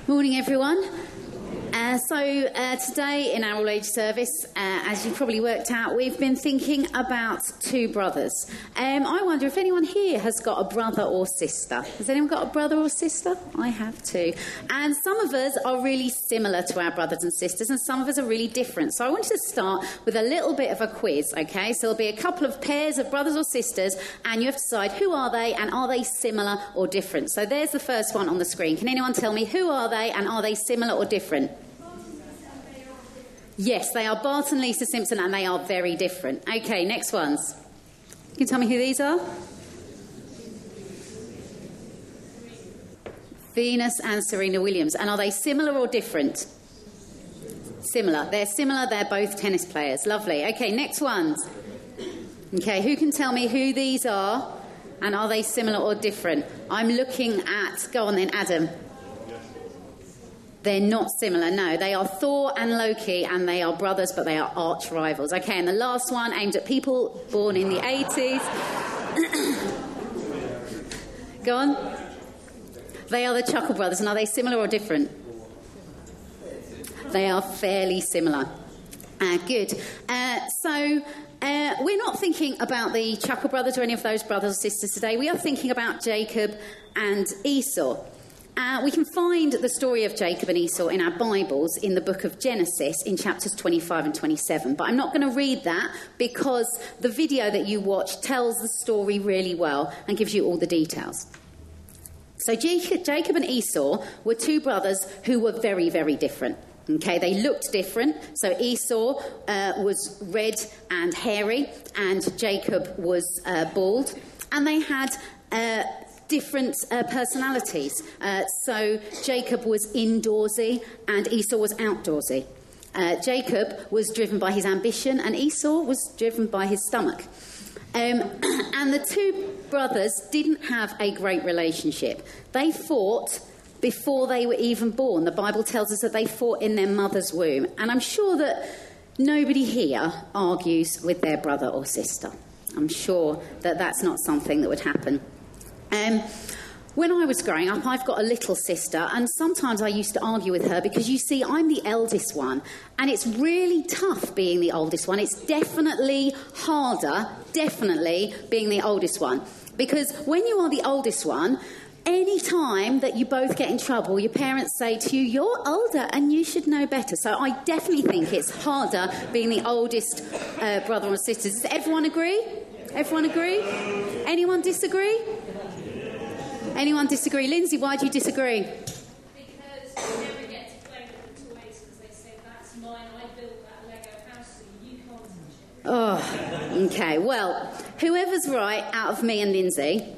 Morning, everyone. Today in our all-age service, as you probably worked out, we've been thinking about two brothers. I wonder if anyone here has got a brother or sister. Has anyone got a brother or sister? I have too. And some of us are really similar to our brothers and sisters, and some of us are really different. So I wanted to start with a little bit of a quiz, okay? So there'll be a couple of pairs of brothers or sisters, and you have to decide who are they and are they similar or different. So there's the first one on the screen. Can anyone tell me who are they and are they similar or different? Yes, they are Bart and Lisa Simpson, and they are very different. Okay, next ones. Can you tell me who these are? Venus and Serena Williams. And are they similar or different? Similar. They're similar. They're both tennis players. Lovely. Okay, next ones. Okay, who can tell me who these are and are they similar or different? I'm looking at... Go on then, Adam. They're not similar, no. They are Thor and Loki, and they are brothers, but they are arch rivals. Okay, and the last one, aimed at people born in the 80s. Go on. They are the Chuckle Brothers, and are they similar or different? They are fairly similar. Good. We're not thinking about the Chuckle Brothers or any of those brothers or sisters today. We are thinking about Jacob and Esau. We can find the story of Jacob and Esau in our Bibles in the book of Genesis in chapters 25 and 27. But I'm not going to read that because the video that you watch tells the story really well and gives you all the details. So Jacob and Esau were two brothers who were very, very different. Okay, they looked different. So Esau was red and hairy and Jacob was bald. And they had... different personalities. So Jacob was indoorsy and Esau was outdoorsy. Jacob was driven by his ambition and Esau was driven by his stomach. And the two brothers didn't have a great relationship. They fought before they were even born. The Bible tells us that they fought in their mother's womb. And I'm sure that nobody here argues with their brother or sister. I'm sure that that's not something that would happen. When I was growing up, I've got a little sister, and sometimes I used to argue with her because, you see, I'm the eldest one, and it's really tough being the oldest one. It's definitely harder, being the oldest one, because when you are the oldest one, any time that you both get in trouble, your parents say to you, you're older and you should know better. So I definitely think it's harder being the oldest brother or sister. Does everyone agree? Everyone agree? Anyone disagree? Anyone disagree? Lindsay, why do you disagree? Because you never get to play with the toys because they say, that's mine, I built that Lego house, so you can't touch it. Oh, okay. Well, whoever's right out of me and Lindsay,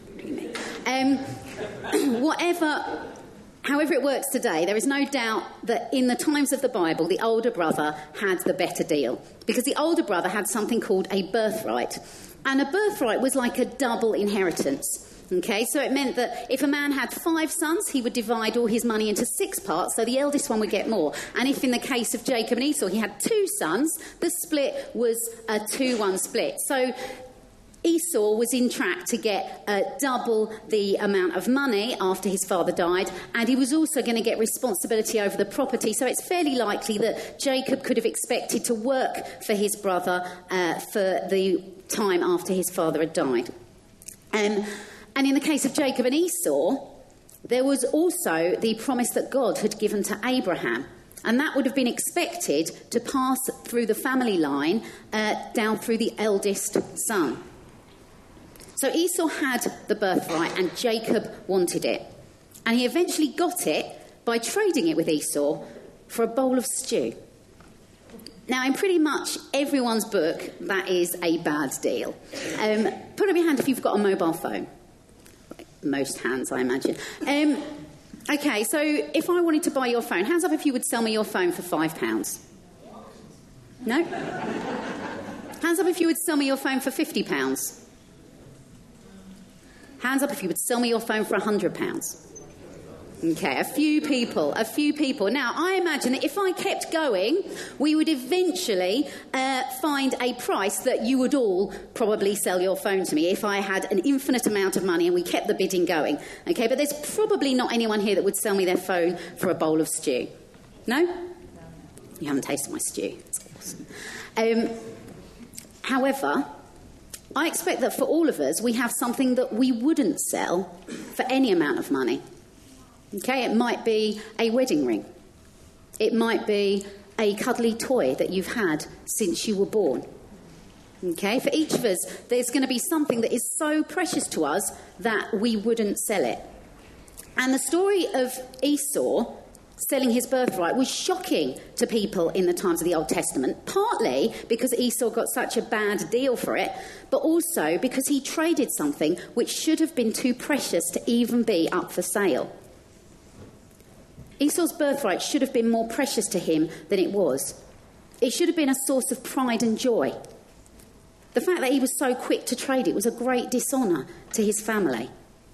however it works today, there is no doubt that in the times of the Bible, the older brother had the better deal. Because the older brother had something called a birthright. And a birthright was like a double inheritance. Okay, so it meant that if a man had 5 sons, he would divide all his money into 6 parts, so the eldest one would get more. And if in the case of Jacob and Esau, he had 2 sons, the split was a 2-1 split. So Esau was in track to get double the amount of money after his father died, and he was also going to get responsibility over the property. So it's fairly likely that Jacob could have expected to work for his brother for the time after his father had died. And in the case of Jacob and Esau, there was also the promise that God had given to Abraham. And that would have been expected to pass through the family line down through the eldest son. So Esau had the birthright and Jacob wanted it. And he eventually got it by trading it with Esau for a bowl of stew. Now, in pretty much everyone's book, that is a bad deal. Put up your hand if you've got a mobile phone. Most hands, I imagine. Okay, so if I wanted to buy your phone, hands up if you would sell me your phone for £5. No? Hands up if you would sell me your phone for £50. Hands up if you would sell me your phone for £100. Okay, a few people. Now, I imagine that if I kept going, we would eventually find a price that you would all probably sell your phone to me if I had an infinite amount of money and we kept the bidding going. Okay, but there's probably not anyone here that would sell me their phone for a bowl of stew. No? You haven't tasted my stew. It's awesome. However, I expect that for all of us, we have something that we wouldn't sell for any amount of money. Okay, it might be a wedding ring. It might be a cuddly toy that you've had since you were born. Okay, for each of us, there's going to be something that is so precious to us that we wouldn't sell it. And the story of Esau selling his birthright was shocking to people in the times of the Old Testament, partly because Esau got such a bad deal for it, but also because he traded something which should have been too precious to even be up for sale. Esau's birthright should have been more precious to him than it was. It should have been a source of pride and joy. The fact that he was so quick to trade it was a great dishonour to his family.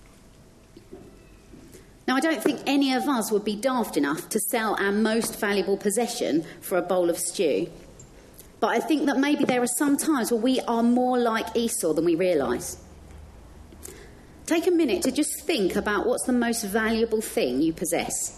Now, I don't think any of us would be daft enough to sell our most valuable possession for a bowl of stew. But I think that maybe there are some times where we are more like Esau than we realise. Take a minute to just think about what's the most valuable thing you possess.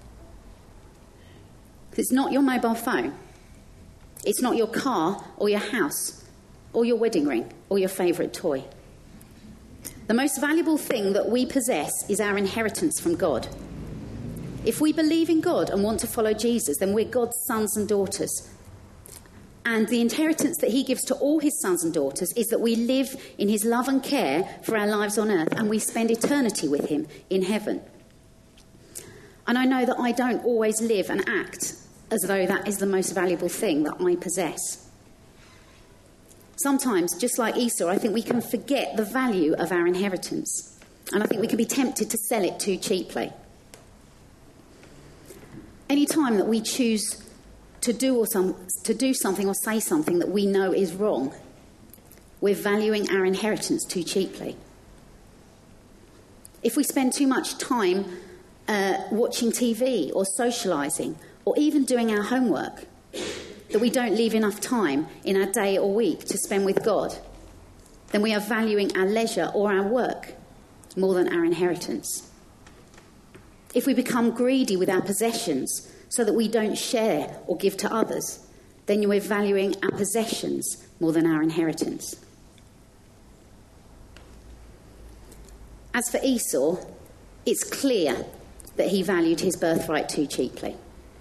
It's not your mobile phone. It's not your car or your house or your wedding ring or your favourite toy. The most valuable thing that we possess is our inheritance from God. If we believe in God and want to follow Jesus, then we're God's sons and daughters. And the inheritance that he gives to all his sons and daughters is that we live in his love and care for our lives on earth, and we spend eternity with him in heaven. And I know that I don't always live and act as though that is the most valuable thing that I possess. Sometimes, just like Esau, I think we can forget the value of our inheritance. And I think we can be tempted to sell it too cheaply. Any time that we choose to do something or say something that we know is wrong, we're valuing our inheritance too cheaply. If we spend too much time watching TV or socialising or even doing our homework, that we don't leave enough time in our day or week to spend with God, then we are valuing our leisure or our work more than our inheritance. If we become greedy with our possessions so that we don't share or give to others, then we're valuing our possessions more than our inheritance. As for Esau, it's clear that he valued his birthright too cheaply.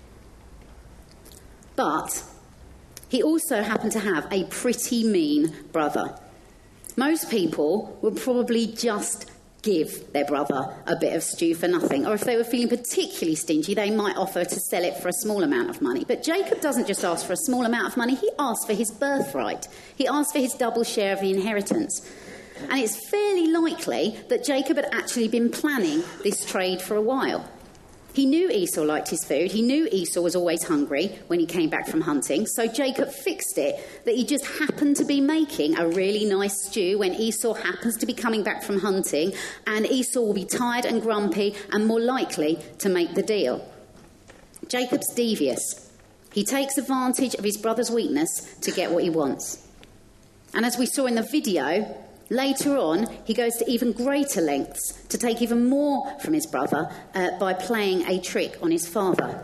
But he also happened to have a pretty mean brother. Most people would probably just give their brother a bit of stew for nothing, or if they were feeling particularly stingy, they might offer to sell it for a small amount of money. But Jacob doesn't just ask for a small amount of money, he asks for his birthright. He asks for his double share of the inheritance. And it's fairly likely that Jacob had actually been planning this trade for a while. He knew Esau liked his food. He knew Esau was always hungry when he came back from hunting. So Jacob fixed it that he just happened to be making a really nice stew when Esau happens to be coming back from hunting, and Esau will be tired and grumpy and more likely to make the deal. Jacob's devious. He takes advantage of his brother's weakness to get what he wants. And as we saw in the video, later on, he goes to even greater lengths to take even more from his brother by playing a trick on his father.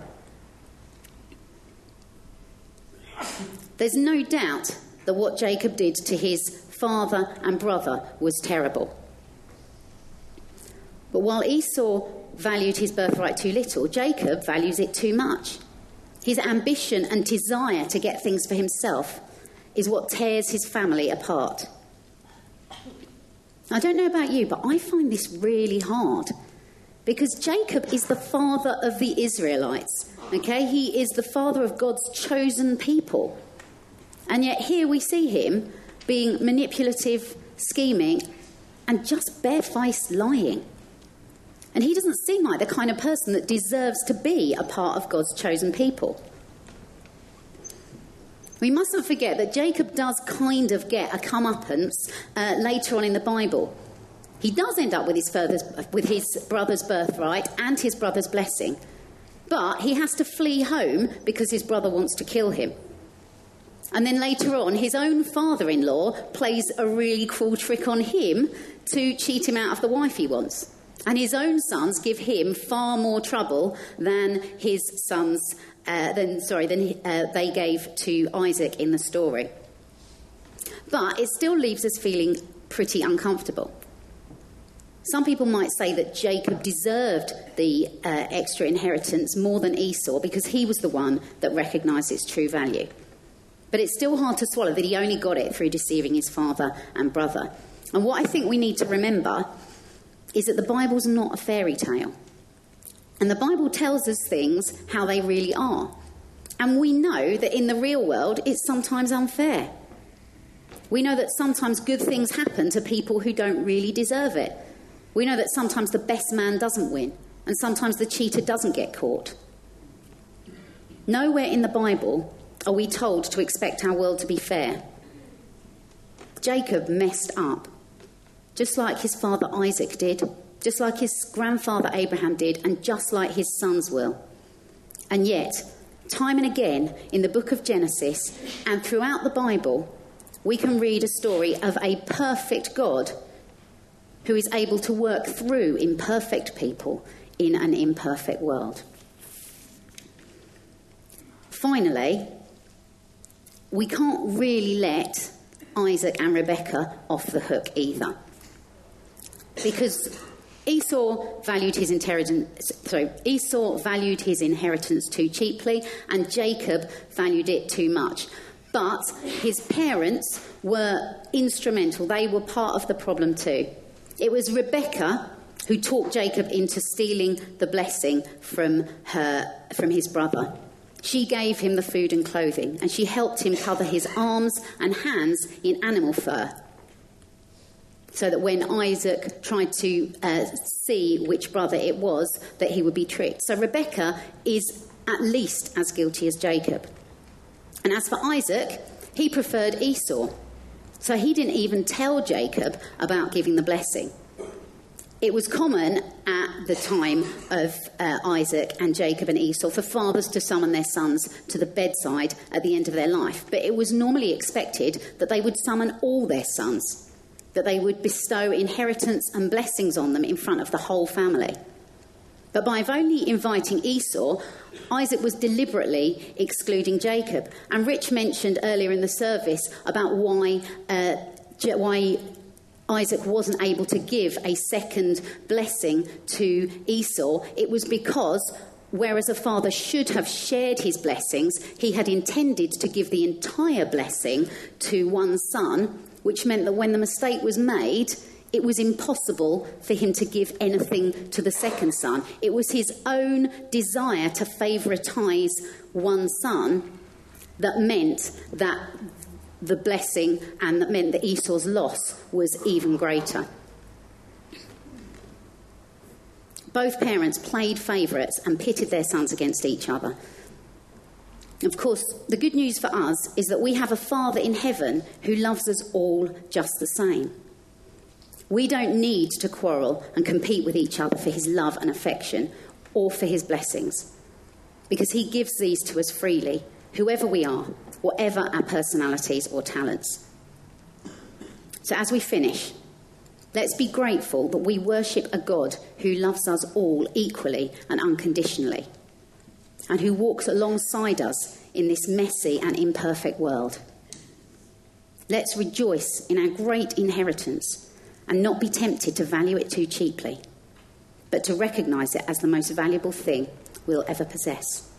There's no doubt that what Jacob did to his father and brother was terrible. But while Esau valued his birthright too little, Jacob values it too much. His ambition and desire to get things for himself is what tears his family apart. I don't know about you, but I find this really hard because Jacob is the father of the Israelites, okay? He is the father of God's chosen people. And yet here we see him being manipulative, scheming, and just barefaced lying. And he doesn't seem like the kind of person that deserves to be a part of God's chosen people. We mustn't forget that Jacob does kind of get a comeuppance later on in the Bible. He does end up with his brother's birthright and his brother's blessing, but he has to flee home because his brother wants to kill him. And then later on, his own father-in-law plays a really cruel trick on him to cheat him out of the wife he wants. And his own sons give him far more trouble than his sons, they gave to Isaac in the story. But it still leaves us feeling pretty uncomfortable. Some people might say that Jacob deserved the extra inheritance more than Esau because he was the one that recognised its true value. But it's still hard to swallow that he only got it through deceiving his father and brother. And what I think we need to remember is that the Bible's not a fairy tale. And the Bible tells us things how they really are. And we know that in the real world, it's sometimes unfair. We know that sometimes good things happen to people who don't really deserve it. We know that sometimes the best man doesn't win, and sometimes the cheater doesn't get caught. Nowhere in the Bible are we told to expect our world to be fair. Jacob messed up, just like his father Isaac did, just like his grandfather Abraham did, and just like his sons will. And yet, time and again in the book of Genesis and throughout the Bible, we can read a story of a perfect God who is able to work through imperfect people in an imperfect world. Finally, we can't really let Isaac and Rebekah off the hook either. Because Esau valued his inheritance too cheaply, and Jacob valued it too much. But his parents were instrumental. They were part of the problem too. It was Rebekah who talked Jacob into stealing the blessing from his brother. She gave him the food and clothing, and she helped him cover his arms and hands in animal fur, so that when Isaac tried to see which brother it was, that he would be tricked. So Rebekah is at least as guilty as Jacob. And as for Isaac, he preferred Esau. So he didn't even tell Jacob about giving the blessing. It was common at the time of Isaac and Jacob and Esau for fathers to summon their sons to the bedside at the end of their life. But it was normally expected that they would summon all their sons, that they would bestow inheritance and blessings on them in front of the whole family. But by only inviting Esau, Isaac was deliberately excluding Jacob. And Rich mentioned earlier in the service about why Isaac wasn't able to give a second blessing to Esau. It was because, whereas a father should have shared his blessings, he had intended to give the entire blessing to one son, which meant that when the mistake was made, it was impossible for him to give anything to the second son. It was his own desire to favoritise one son that meant that the blessing, and that meant that Esau's loss was even greater. Both parents played favourites and pitted their sons against each other. Of course, the good news for us is that we have a Father in heaven who loves us all just the same. We don't need to quarrel and compete with each other for his love and affection or for his blessings, because he gives these to us freely, whoever we are, whatever our personalities or talents. So as we finish, let's be grateful that we worship a God who loves us all equally and unconditionally, and who walks alongside us in this messy and imperfect world. Let's rejoice in our great inheritance and not be tempted to value it too cheaply, but to recognise it as the most valuable thing we'll ever possess.